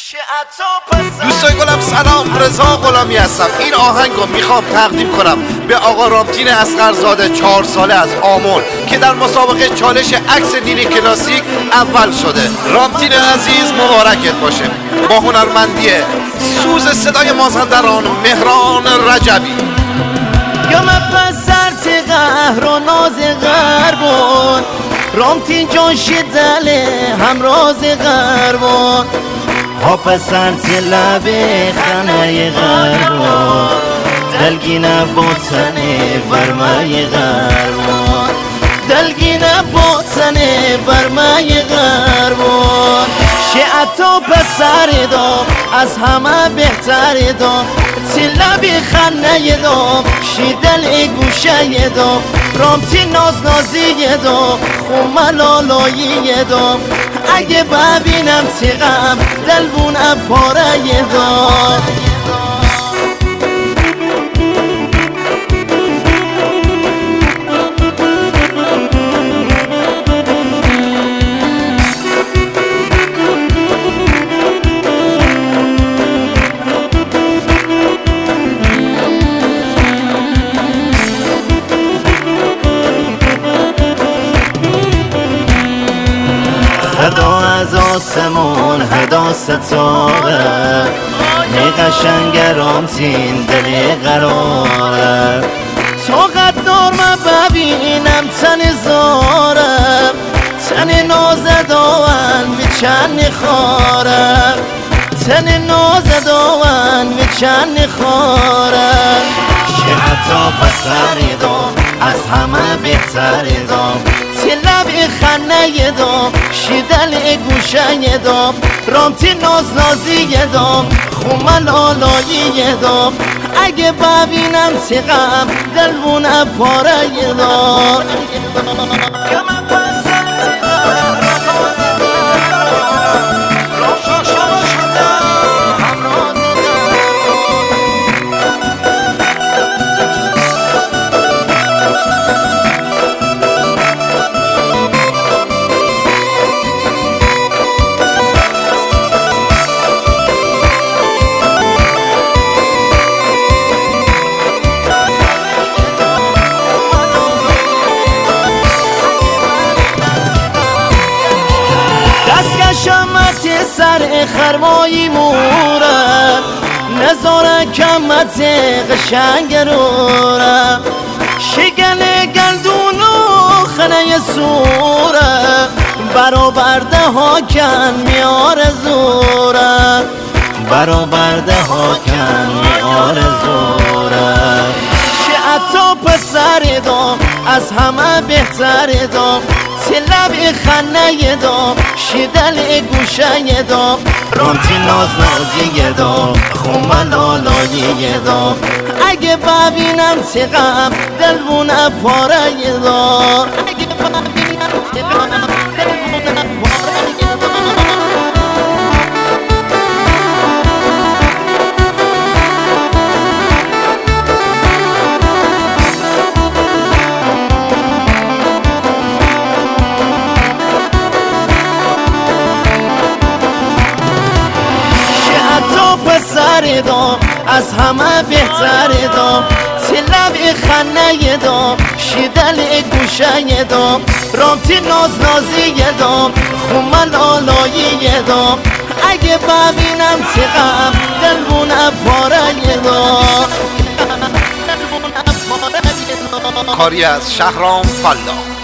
دوستای گلم سلام، رضا غلامی هستم. این آهنگو میخوام تقدیم کنم به آقا رامتین اصغرزاده 4 ساله از آمل که در مسابقه چالش عکس نیلی کلاسیک اول شده. رامتین عزیز مبارکت باشه. با هنرمندی سوز صدای مازندران مهران رجبی. یا من پسر تی قهر و ناز غربون رامتین جان شدله همراز غربون ها پسر تی لبه خانه غربون دلگینه بوتنه برمای غربون دلگینه بوتنه برمای غربون شعتو پسر دو از همه بهتر دو لبی خنه دو شیدل گوشه دو رامتین ناز نازی دو خوملالایی دو اگه ببینم تیغم دلبون پاره دو هدا از آسمون هدا ستاره نی قشنگ رامتین دلی قراره طاقت دارم ببینم تن زارم تن نازداون بچن خاره تن نازداون بچن خاره شعتا پسری دام از همه بهتری دام لبی خنه دام شیدل گوشه دام رامتین ناز نازی دام خومن آلایی دام اگه ببینم تیغم دلبون پاره دام شمت سر خرمایی مورم نزاره کمت قشنگ رورم شگل گلدون و خنه سورم برآورده ها کن میار زورم برآورده ها کن میار زورم شعتا پسر دام از همه بهتر دام لبی خنه دام شیدل گوشه دام رامتین ناز نازی دام خومن آلایی دام اگه ببینم تیغم دلبون پاره دام اگه ببینم تیغم دلبون پاره دام پسر دام از همه بهتر دام لبی خنه دام شیدل گوشه دام رامتین ناز نازی دام خومن آلایی دام اگه ببینم تیغم دلبون پاره دام کاری از شهرام فلا.